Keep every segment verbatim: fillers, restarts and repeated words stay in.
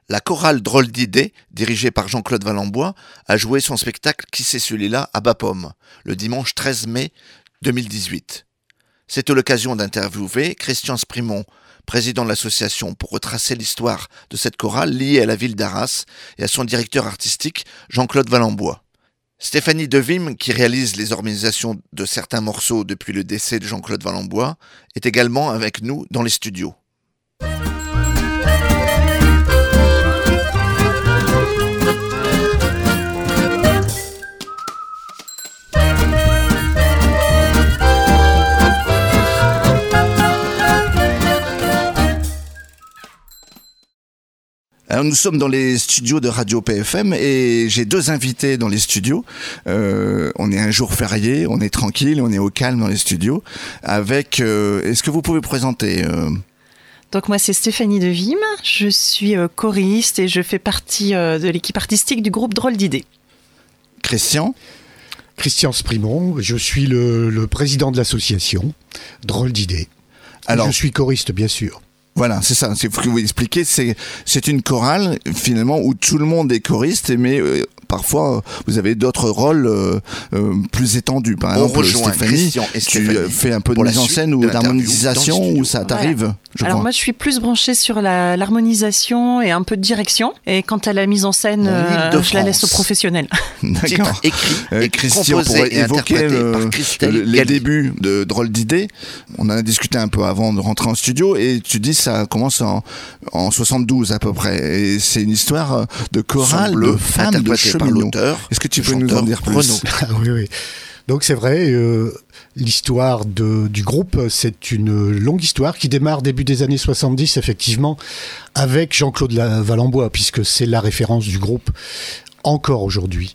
La chorale Drôle d'idées, dirigée par Jean-Claude Valenbois, a joué son spectacle Qui c'est celui-là à Bapaume, le dimanche treize mai deux mille dix-huit. C'était l'occasion d'interviewer Christian Sprimont, président de l'association, pour retracer l'histoire de cette chorale liée à la ville d'Arras et à son directeur artistique Jean-Claude Valenbois. Stéphanie Devim, qui réalise les organisations de certains morceaux depuis le décès de Jean-Claude Valenbois, est également avec nous dans les studios. Alors nous sommes dans les studios de Radio P F M et j'ai deux invités dans les studios. Euh, on est un jour férié, on est tranquille, on est au calme dans les studios. Avec, euh, est-ce que vous pouvez présenter euh... Donc moi c'est Stéphanie Devim, je suis euh, choriste et je fais partie euh, de l'équipe artistique du groupe Drôle d'idées. Christian Christian Sprimont, je suis le, le président de l'association Drôle d'idées. Alors, je suis choriste bien sûr. Voilà, c'est ça. C'est ce que vous expliquez. C'est c'est une chorale finalement où tout le monde est choriste, mais euh, parfois vous avez d'autres rôles euh, euh, plus étendus. Par exemple, Stéphanie, et tu fais un peu de mise en scène ou d'harmonisation, ou ça t'arrive. Voilà. Je Alors crois. moi, je suis plus branchée sur la, l'harmonisation et un peu de direction. Et quant à la mise en scène, euh, je la laisse aux professionnels. D'accord. Écrit, euh, Christian, pour évoquer le, le, les débuts de Drôle d'idées, on en a discuté un peu avant de rentrer en studio, et tu dis ça commence en, en soixante-douze à peu près. Et c'est une histoire de chorale de femmes de cheminots. Est-ce que tu peux nous en dire plus? Ah, oui, oui. Donc c'est vrai, euh, l'histoire de, du groupe, c'est une longue histoire qui démarre début des années soixante-dix, effectivement, avec Jean-Claude Valenbois, puisque c'est la référence du groupe encore aujourd'hui.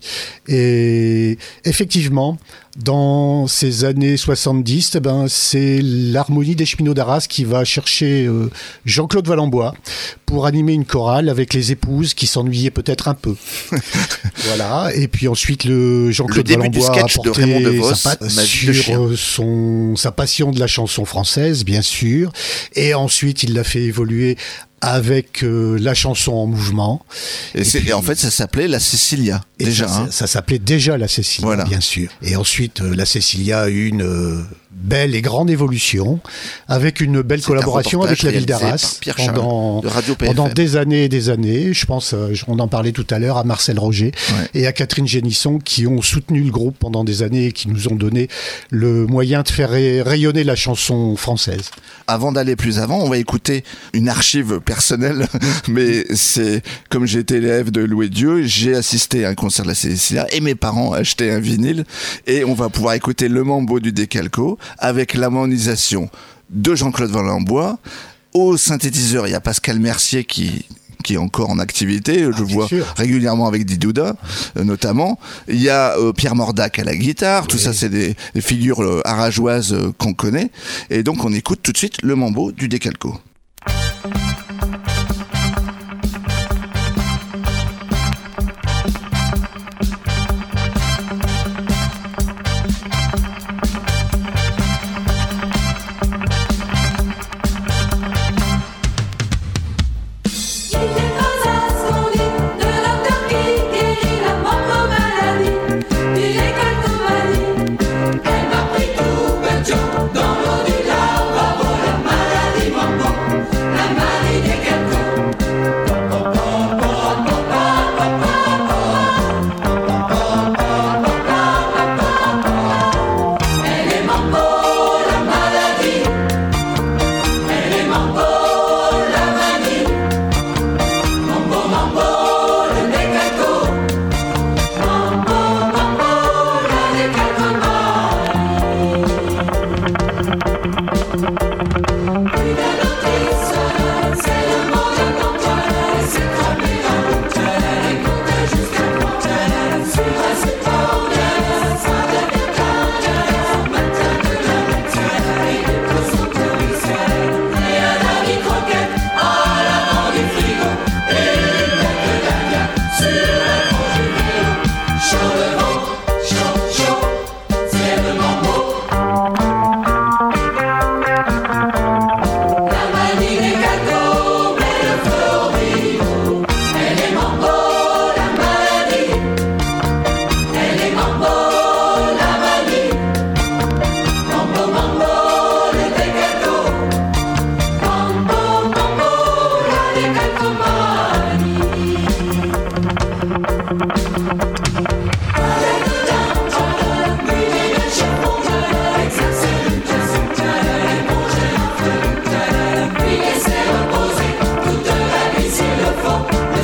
Et effectivement, dans ces années soixante-dix, eh ben, c'est l'harmonie des cheminots d'Arras qui va chercher euh, Jean-Claude Valenbois pour animer une chorale avec les épouses qui s'ennuyaient peut-être un peu. Voilà. Et puis ensuite, le Jean-Claude le Valenbois a porté sa, patte sur son, sa passion de la chanson française, bien sûr. Et ensuite, il l'a fait évoluer avec euh, la chanson en mouvement. Et, et, puis, et en fait, ça s'appelait la Cécilia, déjà. Ça, hein. ça, ça s'appelait déjà la Cécilia, voilà. Bien sûr. Et ensuite, euh, la Cécilia a eu une euh, belle et grande évolution, avec une belle C'est collaboration avec la ville d'Arras pendant, de pendant des années et des années. Je pense, euh, on en parlait tout à l'heure, à Marcel Roger ouais. et à Catherine Génisson, qui ont soutenu le groupe pendant des années et qui nous ont donné le moyen de faire ray- rayonner la chanson française. Avant d'aller plus avant, on va écouter une archive personnelle, mais c'est comme j'étais élève de Louis Dieu, j'ai assisté à un concert de la Cécilia et mes parents achetaient un vinyle, et on va pouvoir écouter Le Mambo du Décalco avec l'harmonisation de Jean-Claude Valenbois. Au synthétiseur, il y a Pascal Mercier qui qui est encore en activité, je ah, vois sûr. régulièrement avec Didouda, euh, notamment. Il y a euh, Pierre Mordac à la guitare, oui. Tout ça c'est des, des figures euh, arageoises euh, qu'on connaît. Et donc on écoute tout de suite Le Mambo du Décalco. Dans l'eau du Var, bravo la maladie, mambo.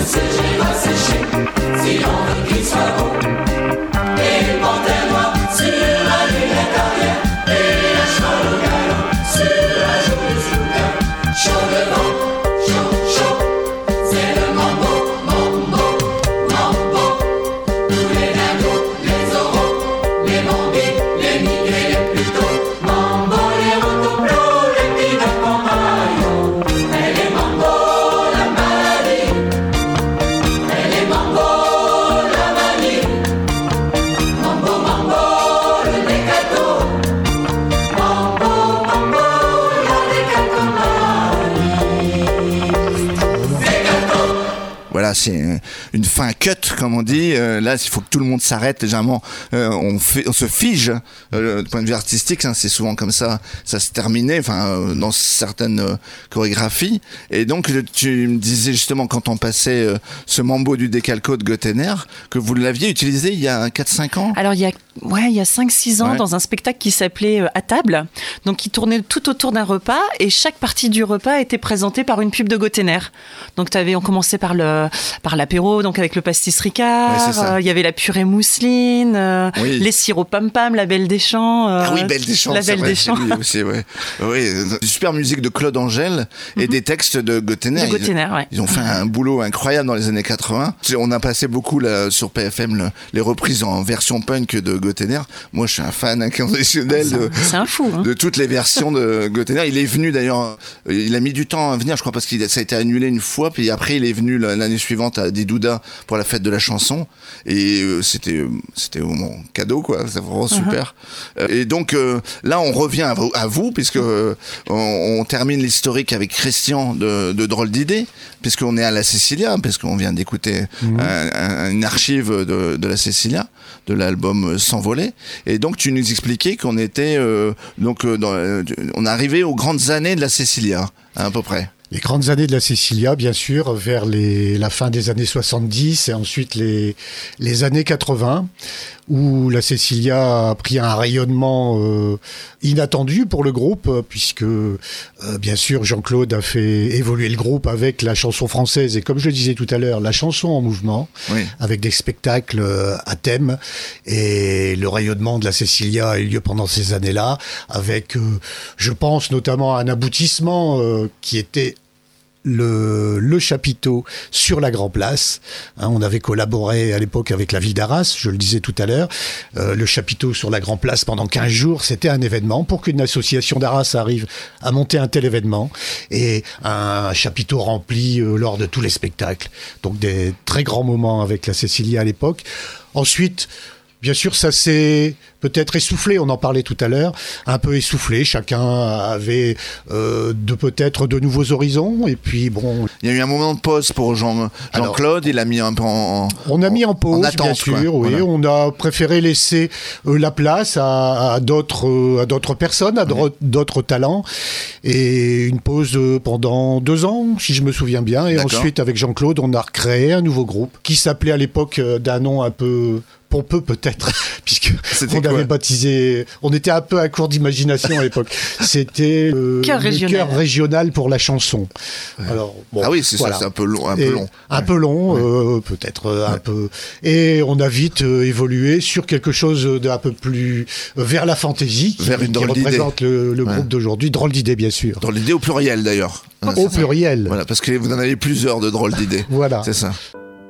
Voilà, c'est une fin cut, comme on dit. Euh, là, il faut que tout le monde s'arrête. Légèrement, euh, on, fait, on se fige. Euh, du point de vue artistique, hein, c'est souvent comme ça. Ça se terminait, enfin, euh, dans certaines euh, chorégraphies. Et donc, tu me disais justement, quand on passait euh, ce mambo du décalco de Gotenner, que vous l'aviez utilisé il y a quatre cinq ans. Alors, il y a, ouais, il y a cinq six ans, ouais. Dans un spectacle qui s'appelait euh, À table. Donc, qui tournait tout autour d'un repas. Et chaque partie du repas était présentée par une pub de Gotenner. Donc, t'avais, on commençait par le par l'apéro, donc avec le pastis Ricard, il ouais, euh, y avait la purée mousseline, euh, oui. les sirops pam pam, la Belle des Champs. Euh, ah oui, Belle des Champs, la Belle vrai, des Champs. Oui, aussi, ouais. Oui, super musique de Claude Angèle et mm-hmm. des textes de Gotenner. De Gotenner, ils, ouais. Ils ont fait un boulot incroyable dans les années quatre-vingts. On a passé beaucoup là, sur P F M le, les reprises en version punk de Gotenner. Moi, je suis un fan inconditionnel de, c'est un fou, hein. de toutes les versions de Gotenner. Il est venu d'ailleurs, il a mis du temps à venir, je crois, parce que ça a été annulé une fois, puis après il est venu l'année suivante à Didouda pour la fête de la chanson, et euh, c'était euh, c'était mon cadeau, quoi. C'est vraiment super. Uh-huh. Et donc euh, là on revient à vous, à vous puisque euh, on, on termine l'historique avec Christian de, de Drôle d'idée, puisqu'on est à la Cecilia, parce qu'on vient d'écouter mmh. un, un, une archive de, de la Cecilia, de l'album S'envoler, et donc tu nous expliquais qu'on était euh, donc euh, dans, euh, on arrivait aux grandes années de la Cecilia, hein, à peu près. Les grandes années de la Cecilia, bien sûr, vers les, la fin des années soixante-dix et ensuite les, les années quatre-vingts, où la Cecilia a pris un rayonnement euh, inattendu pour le groupe, puisque, euh, bien sûr, Jean-Claude a fait évoluer le groupe avec la chanson française et, comme je le disais tout à l'heure, la chanson en mouvement, oui. avec des spectacles à thème. Et le rayonnement de la Cecilia a eu lieu pendant ces années-là, avec, euh, je pense notamment à un aboutissement euh, qui était Le, le chapiteau sur la Grand Place. Hein, on avait collaboré à l'époque avec la ville d'Arras, je le disais tout à l'heure. Euh, le chapiteau sur la Grand Place pendant quinze jours, c'était un événement. Pour qu'une association d'Arras arrive à monter un tel événement, et un chapiteau rempli euh, lors de tous les spectacles. Donc des très grands moments avec la Cecilia à l'époque. Ensuite, bien sûr, ça s'est peut-être essoufflé, on en parlait tout à l'heure, un peu essoufflé, chacun avait euh, de peut-être de nouveaux horizons, et puis bon... Il y a eu un moment de pause pour Jean, Jean-Claude, il a mis un peu en... en on a mis en pause, en attente, bien sûr, quoi. Oui, Voilà. On a préféré laisser euh, la place à, à, d'autres, euh, à d'autres personnes, à oui. d'autres talents, et une pause euh, pendant deux ans, si je me souviens bien, et D'accord. ensuite, avec Jean-Claude, on a recréé un nouveau groupe, qui s'appelait à l'époque euh, d'un nom un peu... pompeux peut-être, puisque on avait baptisé, on était un peu à court d'imagination à l'époque. C'était euh, Cœur le régional. Cœur régional pour la chanson. Ouais. Alors, bon, ah oui, c'est voilà. ça, c'est un peu long. Un peu long, un ouais. peu long ouais. euh, peut-être euh, ouais. un peu. Et on a vite euh, évolué sur quelque chose d'un peu plus euh, vers la fantaisie, qui, vers une qui représente le, le ouais. groupe d'aujourd'hui. Drôle d'idée, bien sûr. Drôle d'idée au pluriel d'ailleurs. Au ouais, pluriel. Voilà, parce que vous en avez plusieurs de drôles d'idées. Voilà. C'est ça.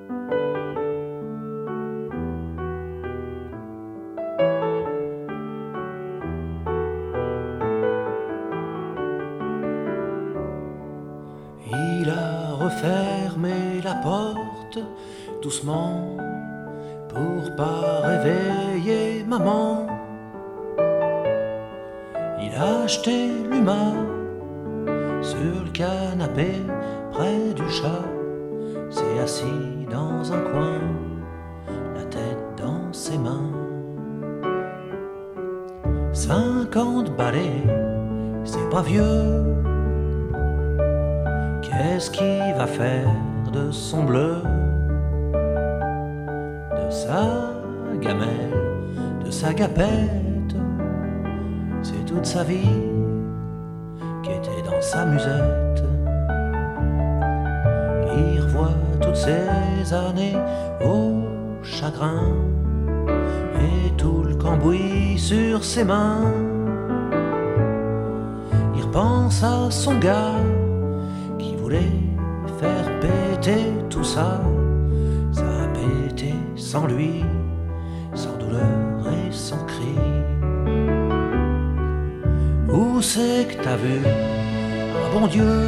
Fermer la porte doucement pour pas réveiller maman. Il a acheté l'humain sur le canapé près du chat, s'est assis dans un coin, la tête dans ses mains. Cinquante balais, c'est pas vieux. Qu'est-ce qu'il va faire de son bleu, de sa gamelle, de sa gapette? C'est toute sa vie qui était dans sa musette. Il revoit toutes ces années au chagrin et tout le cambouis sur ses mains. Il repense à son gars qui voulait faire péter tout ça. Ça a pété sans lui, sans douleur et sans cri. Où c'est que t'as vu un bon Dieu?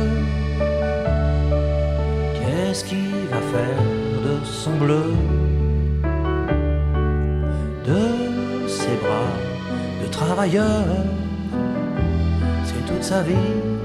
Qu'est-ce qu'il va faire de son bleu, de ses bras de travailleur? C'est toute sa vie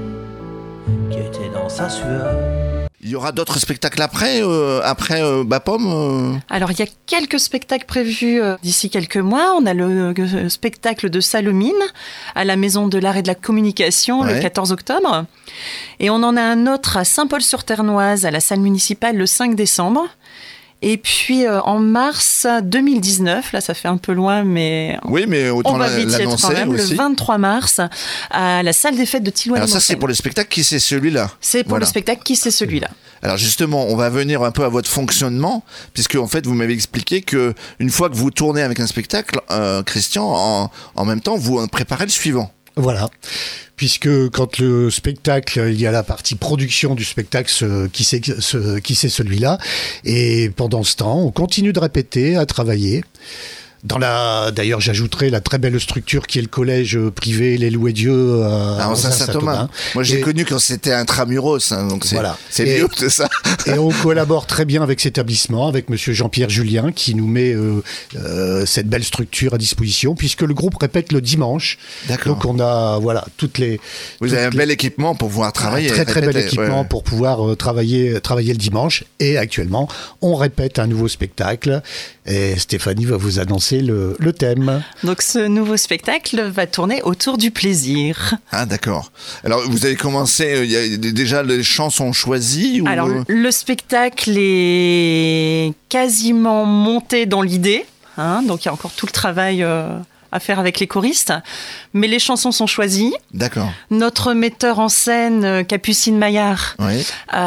qui était dans sa sueur. Il y aura d'autres spectacles après, euh, après euh, Bapom euh... Alors, il y a quelques spectacles prévus euh, d'ici quelques mois. On a le, le spectacle de Salomine à la Maison de l'Art et de la Communication ouais. le quatorze octobre. Et on en a un autre à Saint-Paul-sur-Ternoise à la salle municipale le cinq décembre. Et puis euh, en mars deux mille dix-neuf, là ça fait un peu loin, mais oui, mais autant on va vite y être quand même, aussi. Le vingt-trois mars à la salle des fêtes de Tillouan. Alors ça c'est pour le spectacle qui c'est celui-là. C'est pour voilà. le spectacle qui c'est celui-là. Alors justement, on va venir un peu à votre fonctionnement, puisque en fait vous m'avez expliqué que une fois que vous tournez avec un spectacle, euh, Christian, en, en même temps vous préparez le suivant. Voilà, puisque quand le spectacle, il y a la partie production du spectacle ce, qui c'est ce, qui c'est celui-là, et pendant ce temps, on continue de répéter, à travailler. Dans la, d'ailleurs, j'ajouterai la très belle structure qui est le collège privé Les Louets-Dieu à ah, Saint-Thomas. Moi, j'ai et, connu quand c'était intramuros, hein, donc c'est, voilà. c'est mieux de ça. Et on collabore très bien avec cet établissement, avec Monsieur Jean-Pierre Julien, qui nous met euh, euh, cette belle structure à disposition, puisque le groupe répète le dimanche. D'accord. Donc on a, voilà, toutes les. Vous toutes avez un les... bel équipement pour pouvoir travailler. Un très très répéter, bel équipement ouais. pour pouvoir euh, travailler, travailler le dimanche. Et actuellement, on répète un nouveau spectacle. Et Stéphanie va vous annoncer le, le thème. Donc ce nouveau spectacle va tourner autour du plaisir. Ah d'accord. Alors vous avez commencé, il y a déjà les chansons choisies ou... Alors le spectacle est quasiment monté dans l'idée, hein, donc il y a encore tout le travail euh, à faire avec les choristes, mais les chansons sont choisies. D'accord. Notre metteur en scène, Capucine Maillard, oui.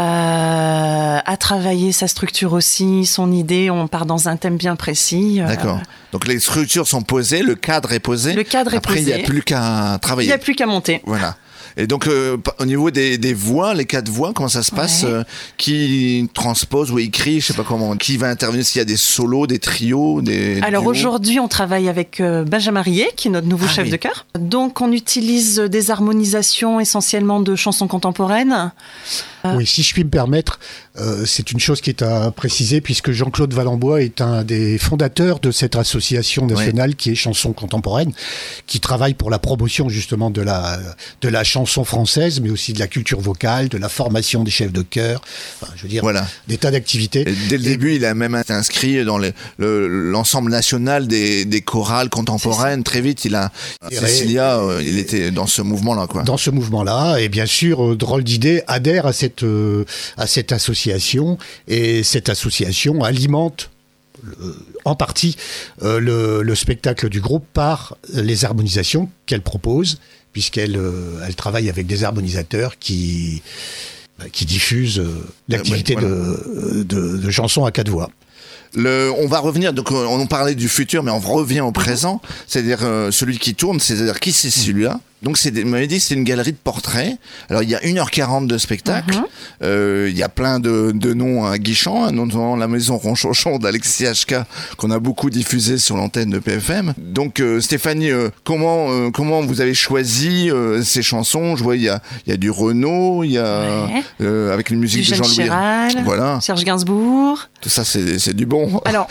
euh, a travaillé sa structure aussi, son idée, on part dans un thème bien précis. D'accord. Euh, Donc les structures sont posées, le cadre est posé. Le cadre Après, est posé. Après, il n'y a plus qu'à travailler. Il n'y a plus qu'à monter. Voilà. Et donc, euh, au niveau des, des voix, les quatre voix, comment ça se passe ouais. euh, Qui transpose ou écrit, je sais pas comment, qui va intervenir, s'il y a des solos, des trios, des Alors duos. Aujourd'hui, on travaille avec euh, Benjamin Riet, qui est notre nouveau ah, chef oui. de chœur. Donc, on utilise des harmonisations essentiellement de chansons contemporaines. Euh... Oui, si je puis me permettre, euh, c'est une chose qui est à préciser, puisque Jean-Claude Valenbois est un des fondateurs de cette association nationale oui. qui est Chansons Contemporaines, qui travaille pour la promotion justement de la, de la chanson française, mais aussi de la culture vocale, de la formation des chefs de chœur, enfin, je veux dire, voilà. des tas d'activités. Et dès le Et... début, il a même été inscrit dans le, le, l'ensemble national des, des chorales contemporaines. Très vite, il a, Cécilia, euh, il était dans ce mouvement-là, quoi. Dans ce mouvement-là, et bien sûr, euh, Drôle d'idée adhère à cette, euh, à cette association, et cette association alimente euh, en partie euh, le, le spectacle du groupe par les harmonisations qu'elle propose, puisqu'elle euh, elle travaille avec des harmonisateurs qui, bah, qui diffusent euh, l'activité euh, ouais, voilà. de, de, de chansons à quatre voix. Le, on va revenir, donc on parlait du futur, mais on revient au présent, c'est-à-dire euh, celui qui tourne, c'est-à-dire qui c'est celui-là. Donc, c'est, vous m'avez dit, c'est une galerie de portraits. Alors, il y a une heure quarante de spectacle. Uh-huh. Euh, il y a plein de, de noms à Guichon, notamment la maison Ronchonchon d'Alexis H K, qu'on a beaucoup diffusé sur l'antenne de P F M. Donc, euh, Stéphanie, euh, comment, euh, comment vous avez choisi euh, ces chansons? Je vois, il y a, il y a du Renaud, il y a, ouais. euh, avec une musique du de Jean-Louis. Chéral, voilà. Serge Gainsbourg. Tout ça, c'est, c'est du bon. Alors.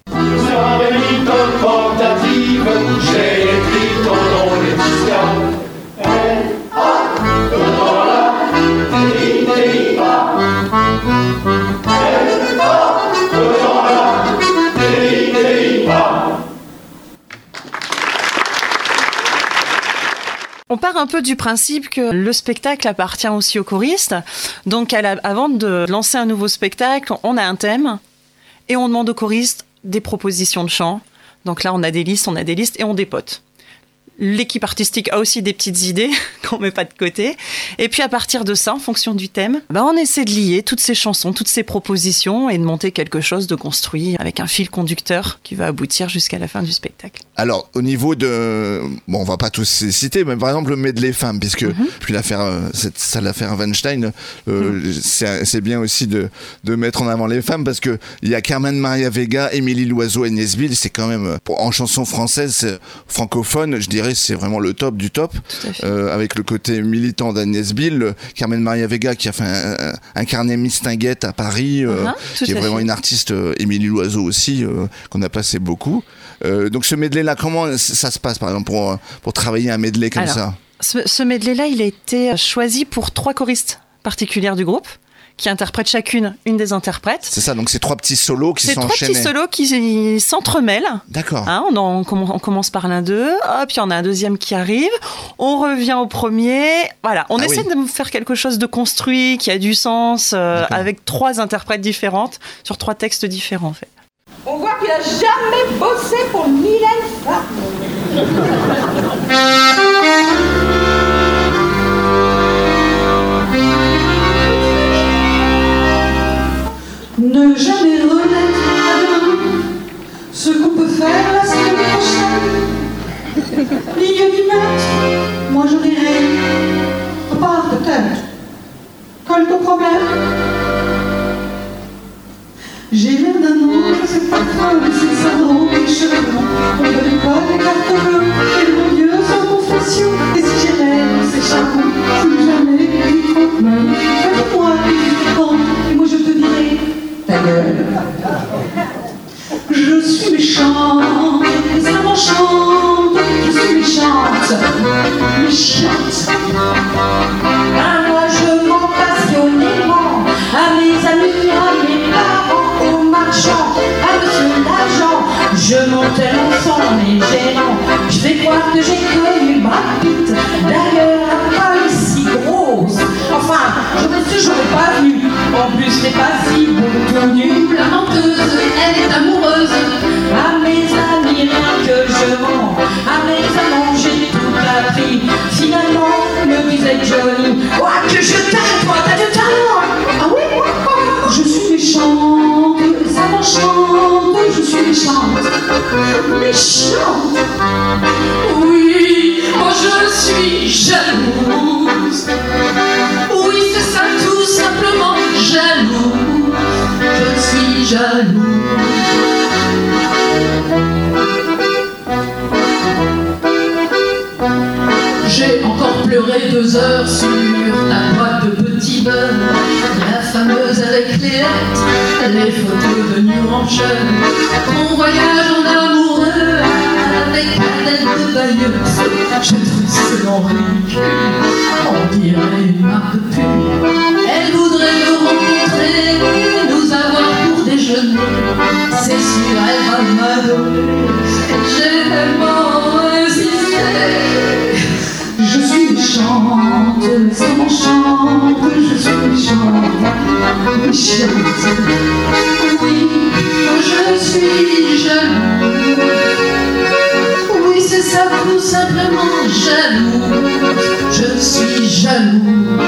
J'ai écrit ton nom, Laetitia. On part un peu du principe que le spectacle appartient aussi aux choristes. Donc, à la, avant de lancer un nouveau spectacle, on a un thème et on demande aux choristes des propositions de chant. Donc là, on a des listes, on a des listes et on dépote. L'équipe artistique a aussi des petites idées qu'on met pas de côté. Et puis à partir de ça, en fonction du thème, bah on essaie de lier toutes ces chansons, toutes ces propositions et de monter quelque chose de construit avec un fil conducteur qui va aboutir jusqu'à la fin du spectacle. Alors au niveau de, bon on va pas tous les citer, mais par exemple le medley femmes, puisque mm-hmm. puis l'affaire, cette sale affaire Weinstein, euh, mm-hmm. c'est, c'est bien aussi de de mettre en avant les femmes parce que il y a Carmen Maria Vega, Émilie Loiseau, Agnès Bill, c'est quand même en chanson française francophone, je dirais c'est vraiment le top du top, euh, avec le côté militant d'Agnès Bill, Carmen Maria Vega qui a fait un, incarné Miss Tinguette à Paris, euh, uh-huh, qui est vraiment fait. Une artiste, euh, Émilie Loiseau aussi, euh, qu'on a passé beaucoup. Euh, donc ce medley-là, comment ça se passe par exemple pour, pour travailler un medley comme Alors, ça? Ce, ce medley-là, il a été choisi pour trois choristes particulières du groupe, qui interprètent chacune une des interprètes. C'est ça, donc c'est trois petits solos qui c'est sont enchaînés. C'est trois petits solos qui s'entremêlent. D'accord. Hein, on, en, on commence par l'un d'eux, hop, il y en a un deuxième qui arrive, on revient au premier. Voilà, on ah essaie oui. de faire quelque chose de construit, qui a du sens, euh, avec trois interprètes différentes, sur trois textes différents en fait. On voit qu'il a jamais bossé pour Mylène Farmer. Ne jamais remettre à demain ce qu'on peut faire la semaine prochaine. Ligne du maître, moi je dirais, repars de tête. Colle ton problème. J'ai l'air d'un ange, c'est pas grave, c'est ça, non, mes cheveux blancs. On ne donne pas des cartes bleues, et mon Dieu, sans confession. Et si j'ai l'air, c'est charmant, si jamais il trompe même. Fais-moi des quand, et moi je te dirai. Ta gueule. Je suis méchante, et ça m'enchante. Je suis méchante, méchante. Ah, moi je mens passionnément à mes amis, à mes parents, aux marchands, à monsieur l'agent. Je montais l'enfant légèrement. Je vais croire que j'ai connu Brad Pitt. D'ailleurs, la femme est si grosse. Enfin, je me suis, j'aurais pas vu. En plus, c'est pas si bon tournu. La menteuse, elle est amoureuse. À mes amis, rien que je mens. À mes amants, j'ai tout appris. Finalement, le plus est joli. Quoi que je t'aime, toi, t'as du talent. Ah oui, je suis méchante, ça m'enchante. Je suis méchante, méchante. Oui, moi je suis jalouse. Oui, c'est ça, tout simplement jalouse. Je suis jalouse. J'ai encore pleuré deux heures sur la boîte de petits beurre, la fameuse avec les lettres, les photos de New Hampshire, mon voyage en amoureux avec Adèle de Bayeux. Je trouve cela ridicule, on dirait une marque de pub. Elle voudrait me rencontrer, nous avoir pour déjeuner. C'est sûr, elle va m'adorer. J'ai tellement insisté. Je suis méchante, ça m'enchante. Je suis méchante, méchante. Oui, je suis jalouse. Oui, c'est ça, tout simplement jalouse. Je suis jalouse.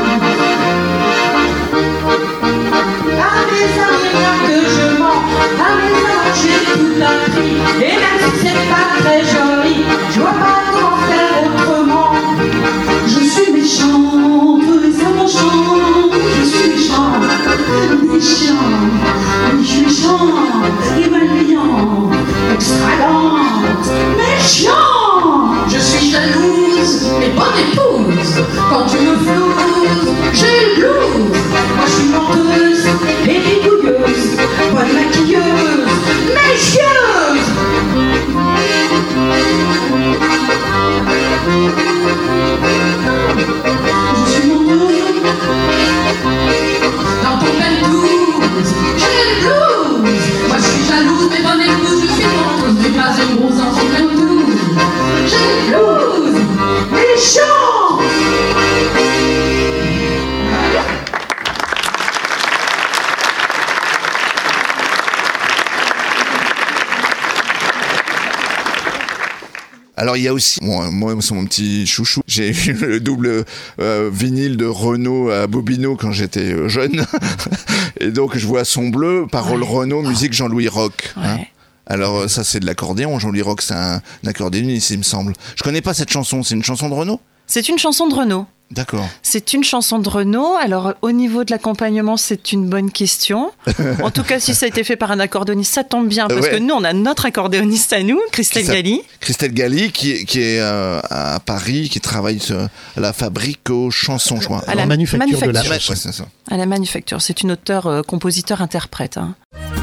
À mes amis, rien que je mens. À mes amis, j'ai tout appris. Et même si c'est pas très joli, je vois pas comment faire autrement. Je suis méchante, et ça m'enchante. Je suis méchante, méchante. Je suis méchante, et malveillante, extravagante, méchante. Je suis jalouse, et bonne épouse. Quand tu me flouses, j'ai le blues. Moi je suis menteuse, et bidouilleuse, bonne maquilleuse, méchieuse. Je suis menteuse. Dans ton penthouse, j'ai le blues. Moi je suis jalouse, mais bonne épouse. Je suis menteuse, mais pas une grosse dans ton penthouse. J'ai le blues, méchant. Alors il y a aussi, moi, moi c'est mon petit chouchou, j'ai eu le double euh, vinyle de Renaud à Bobino quand j'étais jeune, et donc je vois Son bleu, paroles ouais. Renaud, musique Jean-Louis Roch. Ouais. Hein. Alors ça c'est de l'accordéon, Jean-Louis Roch c'est un, un accordéoniste il me semble. Je connais pas cette chanson, c'est une chanson de Renaud ? C'est une chanson de Renaud. D'accord. C'est une chanson de Renaud. Alors, au niveau de l'accompagnement, c'est une bonne question. En tout cas, si ça a été fait par un accordéoniste, ça tombe bien. Parce ouais. que nous, on a notre accordéoniste à nous, Christelle Galli. Christelle Galli, qui, qui est euh, à Paris, qui travaille à la fabrique aux chansons, je crois. À la manufacture, manufacture de la chanson. Ouais, c'est ça. À la manufacture. C'est une auteure, euh, compositeur, interprète. Hein.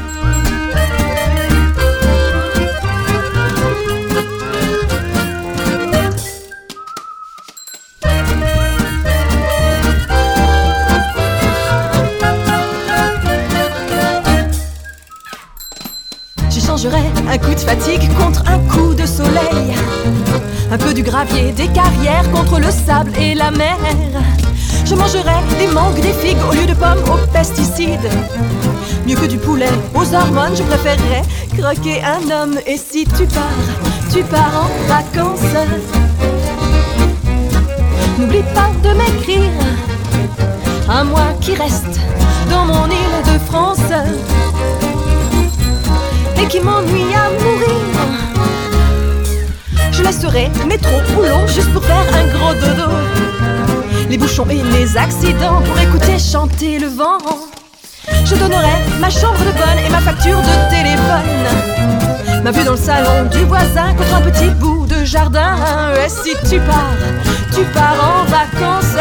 J'échangerais un coup de fatigue contre un coup de soleil. Un peu du gravier des carrières contre le sable et la mer. Je mangerais des mangues, des figues au lieu de pommes aux pesticides. Mieux que du poulet aux hormones, je préférerais croquer un homme. Et si tu pars, tu pars en vacances, n'oublie pas de m'écrire un mois qui reste dans mon île de France et qui m'ennuie à mourir. Je laisserai métro ou long juste pour faire un gros dodo. Les bouchons et les accidents pour écouter chanter le vent. Je donnerai ma chambre de bonne et ma facture de téléphone, ma vue dans le salon du voisin contre un petit bout de jardin. Et si tu pars, tu pars en vacances,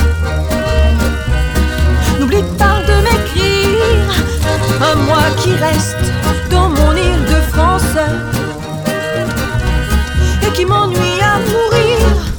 n'oublie pas de m'écrire un mois qui reste dans mon île de France et qui m'ennuie à mourir.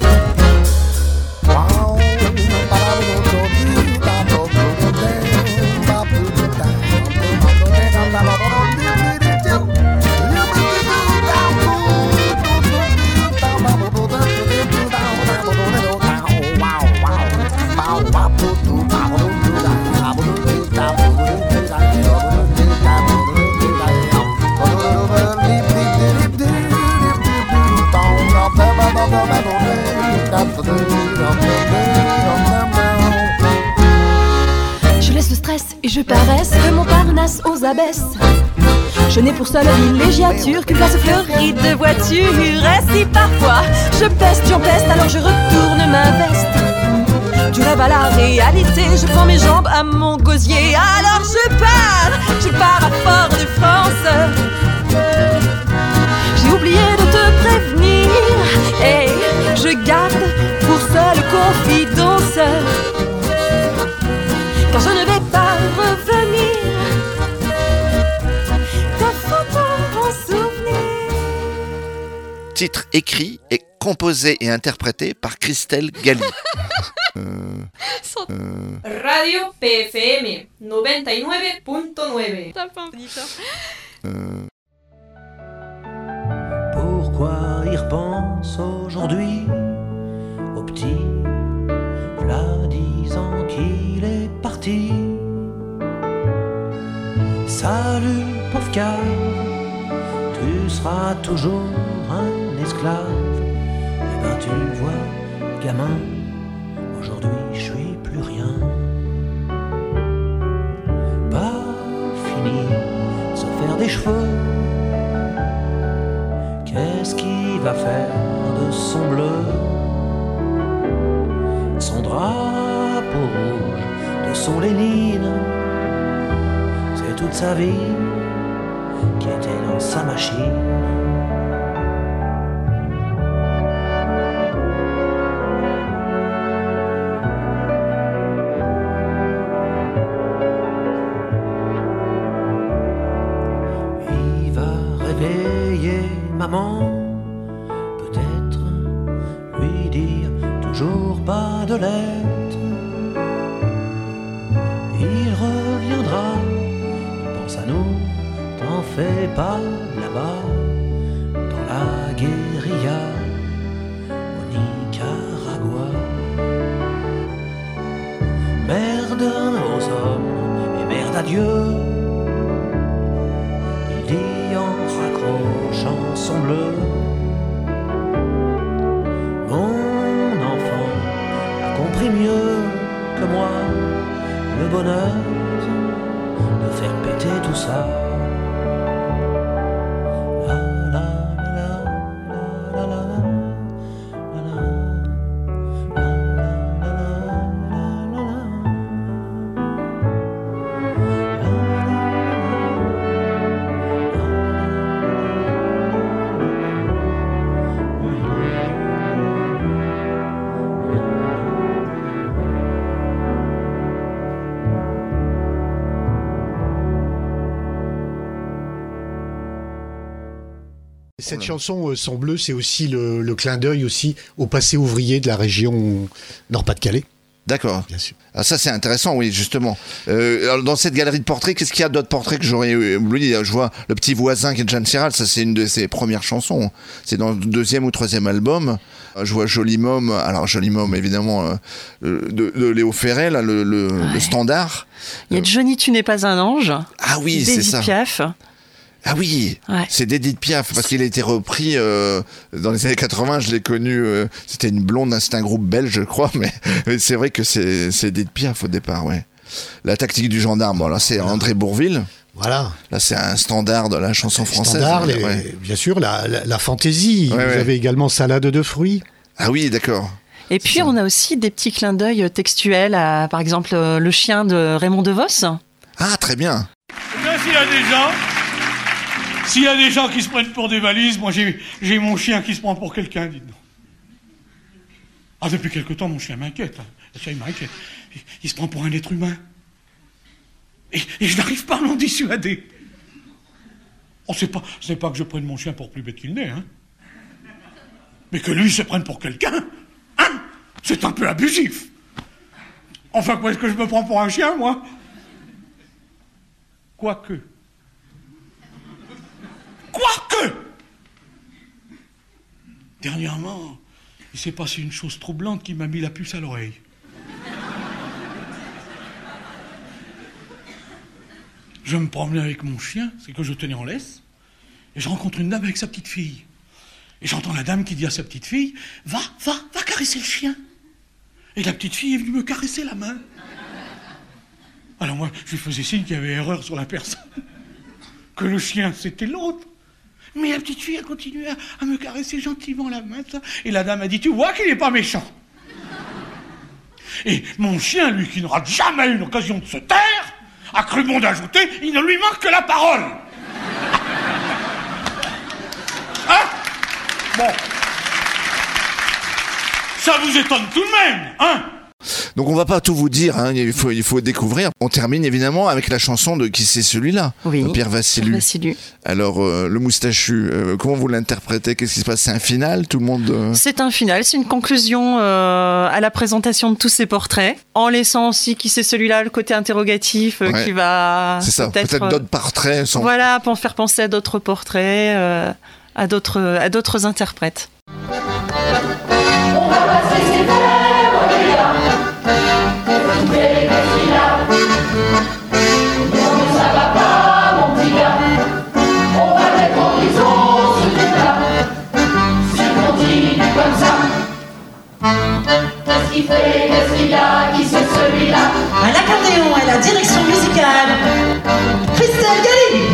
Je laisse le stress et je paresse de mon Parnasse aux abesses. Je n'ai pour seule villégiature qu'une place fleurie de voitures. Et si parfois je peste, j'en peste, alors je retourne ma veste. Du rêve à la réalité, je prends mes jambes à mon gosier. Alors je pars, je pars à Fort-de-France. J'ai oublié de te prévenir, et je garde pour seule confidence, car je ne vais pas revenir. Ta photo en souvenir. Titre écrit et composé et interprété par Christelle Galli. euh, euh... Radio P F M noventa y nueve punto nueve. Euh... Pourquoi y repense aujourd'hui au petit v'là dix ans qu'il est parti. Salut pauvre cave, tu seras toujours un esclave. Et ben tu vois gamin, aujourd'hui je suis plus rien. Pas fini de se faire des cheveux. Qu'est-ce qu'il va faire de son bleu, son drapeau rouge, de son Lénine? C'est toute sa vie qui était dans sa machine. Il va réveiller maman, peut-être lui dire toujours pas de lettres. Il reviendra, il pense à nous, t'en fais pas là-bas, dans la guérilla au Nicaragua. Merde aux hommes et merde à Dieu, il dit en raccrochant son bleu. le bonheur de faire péter tout ça. La, la, la, la, la, la, la. Cette chanson, euh, Sang bleu, c'est aussi le, le clin d'œil aussi au passé ouvrier de la région Nord-Pas-de-Calais. D'accord. Bien sûr. Ah, ça c'est intéressant, oui, justement. Euh, alors, dans cette galerie de portraits, qu'est-ce qu'il y a d'autres portraits que j'aurais oublié ? Je vois Le Petit Voisin qui est de Jeanne Chéral, ça c'est une de ses premières chansons. C'est dans le deuxième ou troisième album. Je vois Joli Môme, alors Joli Môme évidemment, euh, de, de Léo Ferré, là, le, le, ouais. le standard. Il y a Johnny, tu n'es pas un ange. Ah oui, c'est ça. Piaf. Ah oui, ouais. C'est d'Edith Piaf, parce qu'il a été repris euh, dans les années quatre-vingts, je l'ai connu, euh, c'était une blonde, c'était un groupe belge je crois, mais c'est vrai que c'est, c'est Edith Piaf au départ, ouais. La tactique du gendarme, bon, là c'est André Bourvil. Voilà. Là c'est un standard de la chanson française. Standard, les, ouais. Bien sûr, la, la, la fantaisie, ouais, vous ouais. avez également Salade de fruits. Ah oui, d'accord. Et puis on a aussi des petits clins d'œil textuels à, par exemple, Le chien de Raymond DeVos. Ah, très bien. Là, s'il y a des gens... S'il y a des gens qui se prennent pour des valises, moi j'ai, j'ai mon chien qui se prend pour quelqu'un, dites-nous. Ah, depuis quelque temps, mon chien m'inquiète. Hein. Ça, il m'inquiète. Il, il se prend pour un être humain. Et, et je n'arrive pas à l'en dissuader. On sait pas, c'est pas que je prenne mon chien pour plus bête qu'il n'est, hein. Mais que lui se prenne pour quelqu'un, hein, c'est un peu abusif. Enfin, quoi, est-ce que je me prends pour un chien, moi ? Quoique. Quoique Dernièrement, il s'est passé une chose troublante qui m'a mis la puce à l'oreille. Je me promenais avec mon chien, c'est que je tenais en laisse, et je rencontre une dame avec sa petite fille. Et j'entends la dame qui dit à sa petite fille, « Va, va, va caresser le chien !» Et la petite fille est venue me caresser la main. Alors moi, je lui faisais signe qu'il y avait erreur sur la personne, que le chien, c'était l'autre. Mais la petite fille a continué à, à me caresser gentiment la main, ça. Et la dame a dit, tu vois qu'il n'est pas méchant. Et mon chien, lui, qui n'aura jamais eu l'occasion de se taire, a cru bon d'ajouter, il ne lui manque que la parole. Hein ? Bon. Ça vous étonne tout de même, hein ? Donc on va pas tout vous dire, hein, il faut il faut découvrir. On termine évidemment avec la chanson de qui c'est celui-là, oui, Pierre Vassilou. Pierre Vassilou. Alors euh, le moustachu, euh, comment vous l'interprétez ? Qu'est-ce qui se passe ? C'est un final, tout le monde. Euh... C'est un final, c'est une conclusion euh, à la présentation de tous ces portraits, en laissant aussi qui c'est celui-là, le côté interrogatif euh, ouais. qui va. C'est ça. Peut-être, peut-être d'autres portraits. Sont... Voilà, pour faire penser à d'autres portraits, euh, à d'autres à d'autres interprètes. On va passer ses verres, regarde. Trouver qu'est-ce qu'il a. Non, ça va pas, mon petit gars. On va mettre en prison ce truc-là. Si on continue comme ça. Qu'est-ce qu'il fait, qu'est-ce qu'il a, qui c'est celui-là? À l'accordéon et la direction musicale, Christelle Galli.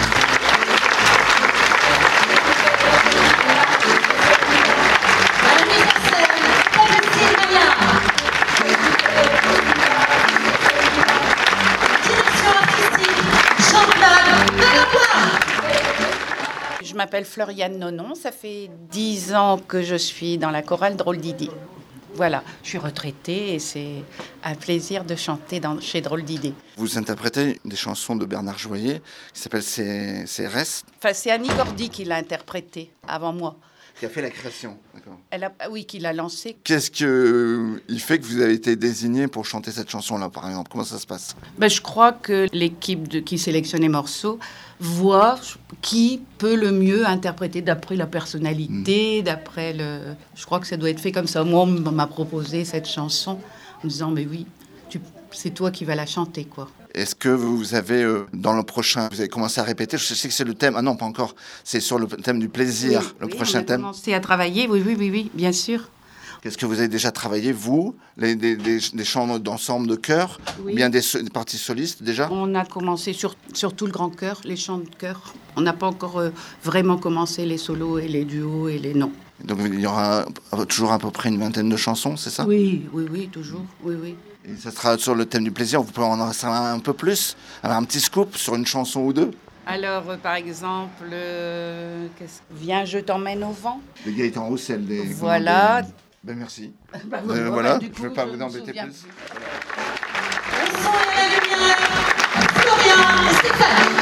Je m'appelle Floriane Nonon, ça fait dix ans que je suis dans la chorale Drôle d'idée. Voilà, je suis retraitée et c'est un plaisir de chanter dans, chez Drôle d'idée. Vous interprétez des chansons de Bernard Joyer qui s'appellent C R S. Enfin, c'est Annie Gordy qui l'a interprété avant moi. Qui a fait la création, d'accord. Elle a, oui, qui l'a lancée. Qu'est-ce qui euh, fait que vous avez été désigné pour chanter cette chanson-là, par exemple ? Comment ça se passe ? Ben, je crois que l'équipe de, qui sélectionne les morceaux voit qui peut le mieux interpréter d'après la personnalité, mmh. d'après le... Je crois que ça doit être fait comme ça. Moi, on m'a proposé cette chanson en me disant, mais oui, tu... c'est toi qui vas la chanter, quoi. Est-ce que vous avez, euh, dans le prochain, vous avez commencé à répéter ? Je sais que c'est le thème, ah non, pas encore, c'est sur le thème du plaisir, oui, le oui, prochain on a thème. commencé à travailler, oui, oui, oui, oui, bien sûr. Qu'est-ce que vous avez déjà travaillé, vous, les, des, des, des chants d'ensemble de chœur, Oui. ou bien des, des parties solistes déjà? On a commencé sur, sur tout le grand chœur, les chants de chœur. On n'a pas encore euh, vraiment commencé les solos et les duos et les noms. Donc il y aura toujours à peu près une vingtaine de chansons, c'est ça? Oui, oui, oui, toujours, oui, oui. Et ça sera sur le thème du plaisir, vous pouvez en en savoir un peu plus, avoir un petit scoop sur une chanson ou deux? Alors, euh, par exemple, euh, qu'est-ce- Viens, je t'emmène au vent. De Gaëtan Roussel. Des, Voilà. des- Ben merci. Bah, Euh, voilà, voilà, du je coup, ne vais pas je vous me embêter souviens plus. Le son et la lumière, Florian et Stéphane.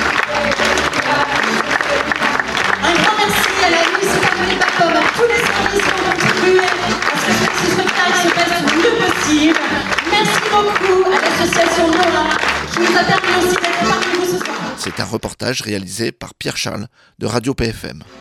Un grand merci à la Luce Parmi Pacom, à tous les services qui ont contribué à ce que ce spectacle se passe le mieux possible. Merci beaucoup à l'association Nora qui nous a permis aussi d'être parmi vous ce soir. C'est un reportage réalisé par Pierre Charles de Radio P F M.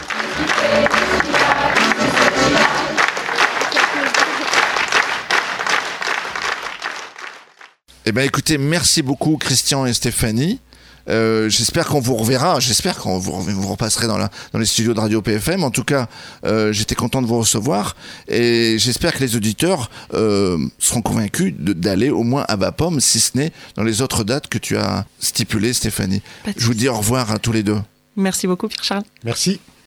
Eh bien écoutez, merci beaucoup Christian et Stéphanie. Euh, j'espère qu'on vous reverra, j'espère qu'on vous, vous repasserez dans, la, dans les studios de Radio P F M. En tout cas, euh, j'étais content de vous recevoir et j'espère que les auditeurs euh, seront convaincus de, d'aller au moins à Bapaume, si ce n'est dans les autres dates que tu as stipulées, Stéphanie. Je vous dis au revoir à tous les deux. Merci beaucoup, Pierre Charles. Merci.